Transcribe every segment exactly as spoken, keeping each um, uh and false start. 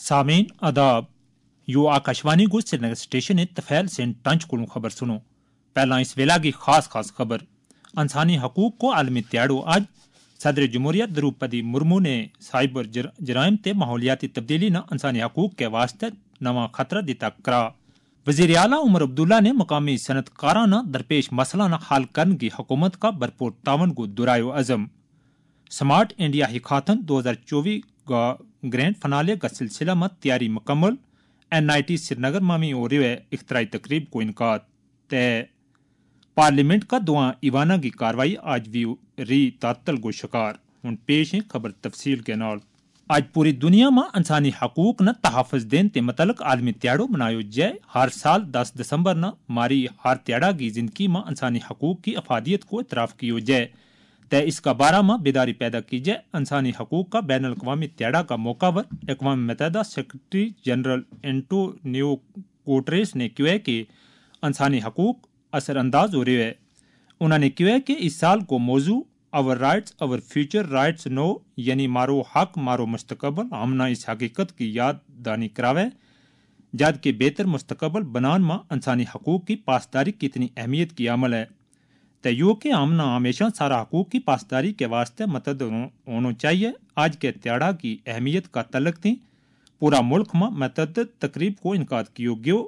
सामीन आदाब यो आकाशवाणी को श्रीनगर स्टेशन तफैल से टंच को खबर सुनो। पहला इस वेला की खास खास खबर। इंसानी हकूक को आलमी त्याड़ो आज सदर जमहूरियत द्रौपदी मुर्मू ने साइबर जर, जराइम ते माहौलियाती तब्दीली न इंसानी हकूक के वास्ते नवा खतरा दिता करा। वजीर आला उमर अब्दुल्ला ने मकामी सनतकारा न दरपेश मसला न हल करने की हुकूमत का भरपूर तावन को दुरायो अजम। स्मार्ट इंडिया हिकाथन दो हजार चौबीस का ग्रैंड फनाले का सिलसिला में तैयारी मुकम्मल। एन आई टी श्रीनगर मामी और इख्तराई तकरीब को इनकाद तय। पार्लियामेंट का दुआ ईवाना की कार्रवाई आज भी री तातल को शिकार। उन पेश है खबर तफसील के नाल। आज पूरी दुनिया में इंसानी हकूक न तहफ़्फ़ुज़ देन ते मतलक आलमी त्याड़ो मनायो जाए। हर साल दस दिसंबर न मारी हर त्याड़ा की जिंदगी में इंसानी हकूक की अफादियत को इतराफ़ कियो जाए तय इसका बारह में बेदारी पैदा की जाए। इंसानी हकूक का बैन अल-अक़वामी त्याड़ा का मौका पर अक़वाम मुत्तहिदा सेक्रेटरी जनरल एंटोनियो गुटेरेस ने कहा है कि इंसानी हकूक असरअंदाज हो रहे हैं। उन्होंने कहा है कि इस साल को मौजू our rights our future rights now यानी मारो हक मारो मुस्तकबल हमना इस हकीकत की याद दानी करावे जद के बेहतर मुस्तकबल बनान में इंसानी हकूक की पासदारी कितनी अहमियत की अमल है। तय के आमना हमेशा सारा हकूक की पासदारी के वास्ते मतद होना चाहिए। आज के त्याड़ा की अहमियत का तलक थी पूरा मुल्क में मतद तकरीब को इनकाद किया गयो।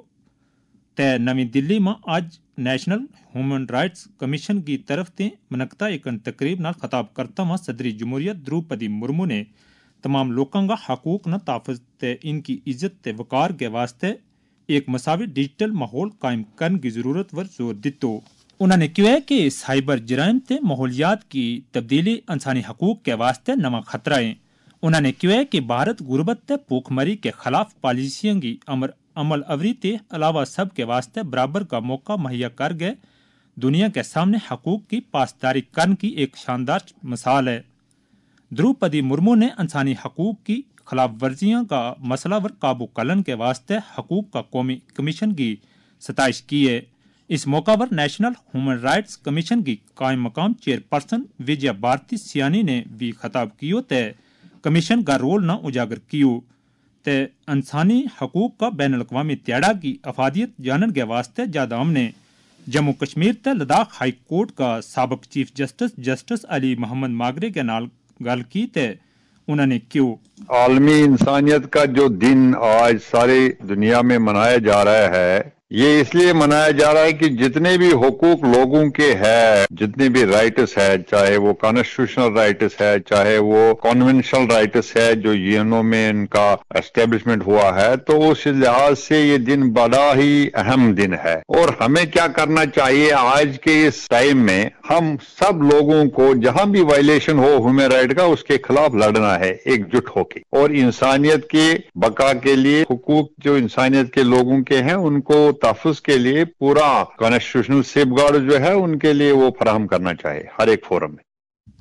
तय नवी दिल्ली में आज नेशनल ह्यूमन राइट्स कमीशन की तरफ से मनकता एक तकरीब न खताब करता हुआ सदरी जमहूरियत द्रौपदी मुर्मू ने तमाम लोगों का हकूक न ताफ़ुज़ ते इनकी इज्जत ते वकार के वास्ते एक मसावी डिजिटल माहौल कायम करने की जरूरत पर जोर दितो। उन्होंने कहा कि साइबर जराइम ते माहौलियात की तब्दीली इंसानी हकूक के वास्ते नवा खतरा है। उन्होंने कहा कि भारत गुरबत ते भूखमरी के खिलाफ पॉलिसियों की अमर अमल अवरी के अलावा सब के वास्ते बराबर का मौका मुहैया कर गए दुनिया के सामने हकूक की पासदारी करने की एक शानदार मिसाल है। द्रौपदी मुर्मू ने इंसानी हकूक की खिलाफ वर्जियों का मसला पर काबू करने के वास्ते हकूक का कौमी कमीशन की सताइश की है। इस मौका पर नेशनल ह्यूमन राइट्स कमीशन की कायम मकाम चेयरपर्सन विजया भारती सियानी ने भी खताब कियो तय कमीशन का रोल न उजागर कियो तय इंसानी हकूक का बैन अल-अक़वामी त्याड़ा की अफादियत जानने के वास्ते ज्यादा हमने जम्मू कश्मीर ते लद्दाख हाई कोर्ट का साबिक chief justice justice Ali Mohammad Magray के नाल गल की तय उन्होंने क्यों आलमी इंसानियत का जो दिन आज सारी दुनिया में मनाया जा रहा है ये इसलिए मनाया जा रहा है कि जितने भी हुकूक लोगों के हैं जितने भी राइट्स है चाहे वो कॉन्स्टिट्यूशनल राइट्स है चाहे वो कॉन्वेंशनल राइट्स है जो यूएनओ में इनका एस्टेब्लिशमेंट हुआ है तो उस लिहाज से ये दिन बड़ा ही अहम दिन है। और हमें क्या करना चाहिए आज के इस टाइम में हम सब लोगों को जहां भी वायलेशन हो ह्यूमन राइट का उसके खिलाफ लड़ना है एकजुट होके और इंसानियत के बका के लिए हुकूक जो इंसानियत के लोगों के हैं उनको तहफ़्फ़ुज़ के लिए पूरा कॉन्स्टिट्यूशनल सेफगार्ड जो है उनके लिए वो फराहम करना चाहिए हर एक फोरम में।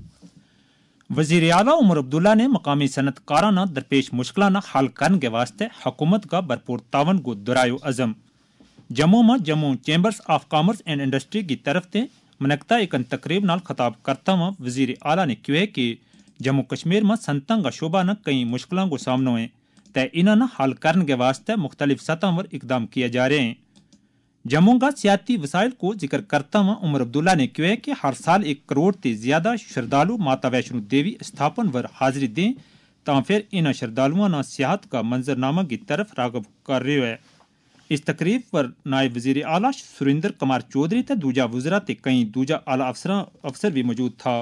वजीर आला उमर अब्दुल्ला ने मकामी सनतकारा न दरपेश मुश्किल न हल करने के वास्ते हुकूमत का भरपूर तावन को दुरायो अजम। जम्मू में Jammu chambers of commerce and industry की तरफ से मनकता एक तकरीब नाल खताब करता हुआ वजीर आला ने कहा कि जम्मू कश्मीर में सनतों का शोबा न कई मुश्किलों को सामना है तय इन्हें न हल करने के वास्ते मुख्तलिफ सतह पर इकदाम किए जा रहे हैं। जम्मू का सियाती वसाइल को जिक्र करता हुआ उमर अब्दुल्ला ने कहा कि हर साल एक करोड़ से ज्यादा श्रद्धालु माता वैष्णो देवी स्थापन पर हाजिरी दें ता फिर इन श्रद्धालुओं न सियाहत का मंजरनामा की तरफ रागब कर रहे है। इस तकरीब पर नायब वजीर आला सुरेंद्र कुमार चौधरी ते दूजा वज़रा ते कई दूजा आला अफसर अफसर भी मौजूद था।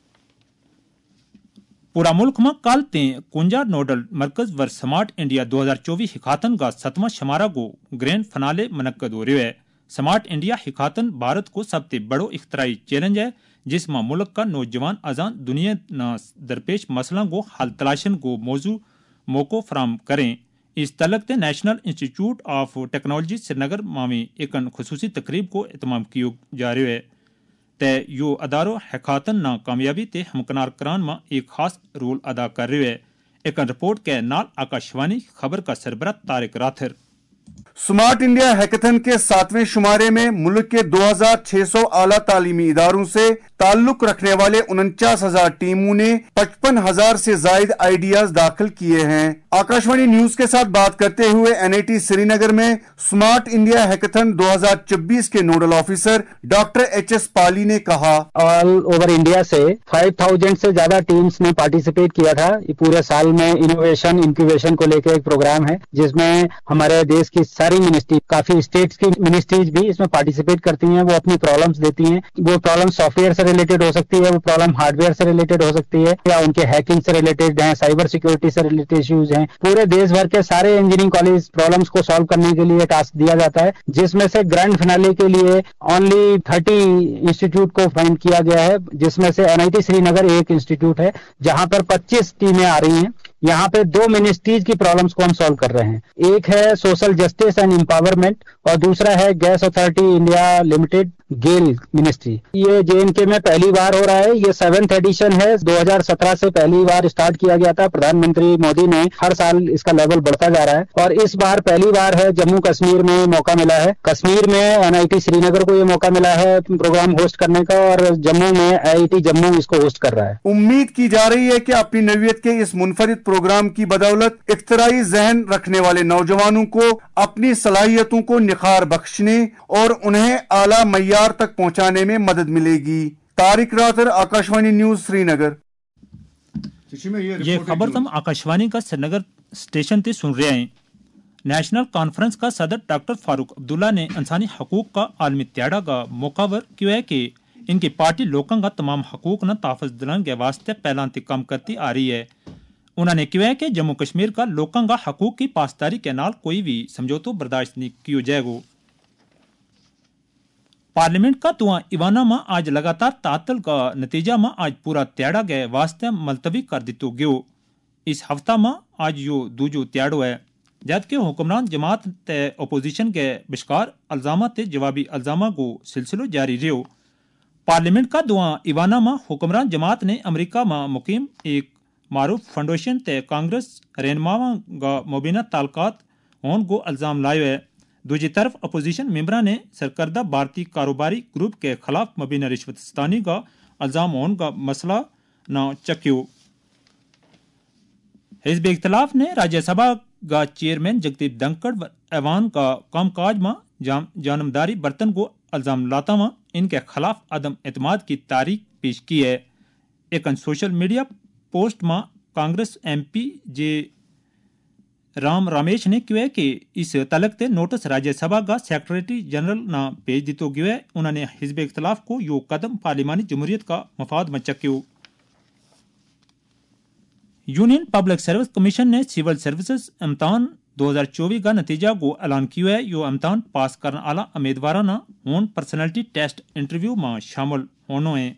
पूरा मुल्क में कल ते कुंजा नोडल मरकज वर स्मार्ट इंडिया दो हजार चौबीस हिकातन का सतवां शमारा को ग्रैंड फनाले मनक्कद हो रहा है। स्मार्ट इंडिया हिकातन भारत को सबसे बड़ो इख्तराई चैलेंज है जिसमें मुल्क का नौजवान अजान दुनिया न दरपेश मसलों को हल तलाशन को मौजू मौको फराम करें। इस तलक ते national institute of technology Srinagar मामी एक खसूसी तकरीब को इतमाम किया जा रहा है तय यो अदारो हैकातन ना कामयाबी ते हमकनार करान में एक खास रोल अदा कर रहे है। एक रिपोर्ट के नाल आकाशवाणी खबर का सरबरा Tariq Rather. Smart India hackathon के सातवें शुमारे में मुल्क के दो हजार छह सौ आला तालीमी इदारों से ताल्लुक रखने वाले उनचास हजार टीमों ने पचपन हजार से जायद आइडियाज दाखिल किए हैं। आकाशवाणी न्यूज के साथ बात करते हुए एनआईटी श्रीनगर में स्मार्ट इंडिया हैकेथन दो हजार चौबीस के nodal officer doctor H S Pali ने कहा, ऑल ओवर इंडिया से पाँच हज़ार से ज्यादा टीम्स ने पार्टिसिपेट किया था। ये पूरे साल में इनोवेशन इंक्यूबेशन को लेकर एक प्रोग्राम है जिसमें हमारे देश की सारी मिनिस्ट्री, काफी स्टेट्स की मिनिस्ट्रीज भी इसमें पार्टिसिपेट करती हैं। वो अपनी प्रॉब्लम्स देती हैं। वो प्रॉब्लम सॉफ्टवेयर से रिलेटेड हो सकती है, वो प्रॉब्लम हार्डवेयर से रिलेटेड हो सकती है, या उनके हैकिंग से रिलेटेड है, साइबर सिक्योरिटी से रिलेटेड इश्यूज हैं। पूरे देश भर के सारे इंजीनियरिंग कॉलेज प्रॉब्लम्स को सॉल्व करने के लिए टास्क दिया जाता है, जिसमें से ग्रैंड फिनाले के लिए ओनली थर्टी इंस्टीट्यूट को फाइंड किया गया है, जिसमें से एनआईटी श्रीनगर एक इंस्टीट्यूट है जहां पर पच्चीस टीमें आ रही हैं। यहाँ पे दो मिनिस्ट्रीज की प्रॉब्लम्स को हम सॉल्व कर रहे हैं। एक है सोशल जस्टिस एंड एम्पावरमेंट और दूसरा है gas authority India limited GAIL ministry. ये जेएनके में पहली बार हो रहा है। ये सेवेंथ एडिशन है। दो हजार सत्रह से पहली बार स्टार्ट किया गया था। प्रधानमंत्री मोदी ने हर साल इसका लेवल बढ़ता जा रहा है और इस बार पहली बार है जम्मू कश्मीर में मौका मिला है। कश्मीर में एनआईटी श्रीनगर को ये मौका मिला है प्रोग्राम होस्ट करने का और जम्मू में आईआईटी जम्मू इसको होस्ट कर रहा है। उम्मीद की जा रही है कि अपनी नवीयत के इस मुनफरिद प्रोग्राम की बदौलत इख्तराई जहन रखने वाले नौजवानों को अपनी सलाहियतों को निखार बख्शने और उन्हें आला मय्यार तक पहुंचाने में मदद मिलेगी। तारिक रातर, आकाशवाणी न्यूज, श्रीनगर। ये खबर तुम आकाशवाणी का श्रीनगर स्टेशन से सुन रहे हैं। नेशनल कॉन्फ्रेंस का सदर डॉक्टर फारूक अब्दुल्ला ने इंसानी हकूक का आलमी त्याड़ा का मौकावर क्यों है कि इनकी पार्टी लोगों का तमाम हकूक न ताफज दिलाने के वास्ते पहला काम करती आ रही है। उन्होंने कहा है कि जम्मू कश्मीर का लोगों का हकूक की पासदारी के नाल कोई भी समझौता बर्दाश्त नहीं किया जाएगा। पार्लियामेंट का दुआ इवाना में आज लगातार तातल का नतीजा में आज पूरा त्याड़ा गए वास्ते मुलतवी कर दितो गयो। इस हफ्ता में आज यो दूजो त्याड़ो है, जबकि हुक्मरान जमात ते अपोजिशन के बिशकार अल्जामा ते जवाबी अल्जामा को सिलसिलो जारी रहो। पार्लियामेंट का दुआ इवाना में हुक्मरान जमात ने अमरीका में मुकीम एक मारूफ फाउंडेशन ते कांग्रेस रहनुमावा का मुबीना ताल्लुकात होने को इल्जाम लायो है। दूसरी तरफ अपोजिशन मेंबरा ने सरकर्दा भारतीय कारोबारी ग्रुप के खिलाफ मुबीना रिश्वतस्तानी का इल्जाम होने का मसला न चक्यो। हिज़्ब इख्तिलाफ ने राज्यसभा का चेयरमैन जगदीप धनखड़ ऐवान का कामकाज में जानमदारी बर्तन को इल्जाम लाता हुआ इनके खिलाफ अदम एतमाद की तारीख पेश की है। एक सोशल मीडिया पोस्ट में कांग्रेस एमपी जे राम रमेश ने कहा कि इस तलक ते नोटिस राज्यसभा का सेक्रेटरी जनरल ना भेज दितो गयो है। उन्होंने हिज़्ब इख्तिलाफ को यो कदम पार्लिमानी जमहूरियत का मफाद में चक्यो। यूनियन पब्लिक सर्विस कमीशन ने सिविल सर्विसेज इम्तिहान दो हजार चौबीस का नतीजा को ऐलान किया है। यो इम्तिहान पास करने वाला उम्मीदवार ना होन पर्सनैलिटी टेस्ट इंटरव्यू में शामिल होनो है।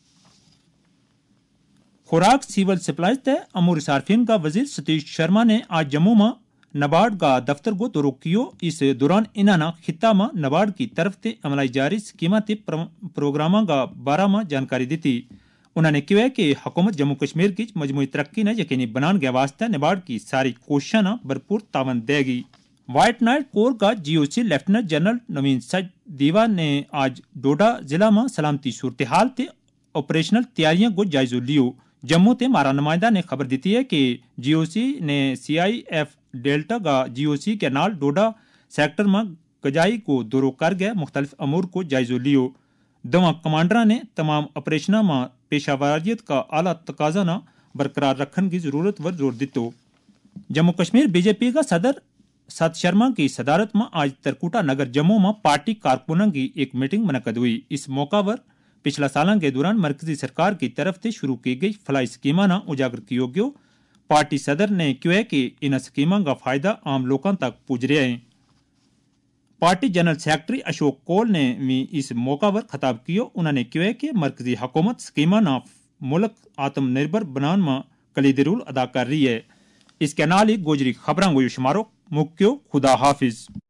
खुराक सिविल सप्लाईज ते अमूर सार्फिन का वजीर सतीश शर्मा ने आज जम्मू में नबार्ड का दफ्तर को दौरा किया। इस दौरान इन्होंने खिता में नबार्ड की तरफ से अमलाई जारी स्कीमा ते प्रोग्रामों का बारे में जानकारी दी थी। उन्होंने कहा कि हुकूमत जम्मू कश्मीर की मजमूई तरक्की ने यकीनी बनाने के वास्ते नबार्ड की सारी कोशिशों न भरपूर तावन देगी। व्हाइट नाइट कोर का GOC lieutenant general Naveen Sachdeva ने आज डोडा जिला में सलामती सूरत हाल ते ऑपरेशनल तैयारियों को जायजा लियो। जम्मू ते मारा नुमाइंदा ने खबर दी है कि जीओसी ने सीआईएफ डेल्टा का जीओसी के नाल डोडा सेक्टर में गजाई को दौरा कर गए मुख्तलिफ अमूर को जायजा लियो। दोवां कमांडर ने तमाम ऑपरेशनों में पेशावरियत का आला तकाजा न बरकरार रखने की जरूरत पर जोर दितो। जम्मू कश्मीर बीजेपी का सदर सत शर्मा की सदारत में आज तरकुटा नगर जम्मू में पार्टी कारकुनों की एक मीटिंग मुनक्कद हुई। इस मौका पर पिछला साल के दौरान मरकजी सरकार की तरफ से शुरू की गई फलाई स्कीमा न उजागर किया गयो। पार्टी सदर ने कहा कि इन स्कीमों का फायदा आम लोगों तक पुज रहा है। Party general secretary Ashok Kaul ने भी इस मौका पर खिताब किया। उन्होंने कहा कि मरकजी हुकूमत स्कीमा न मुल्क आत्मनिर्भर बनाने में कलीदी रोल अदा कर रही है। इसके नाल ही गोजरी खबरों को शुमारो मुक्यो खुदा हाफिज।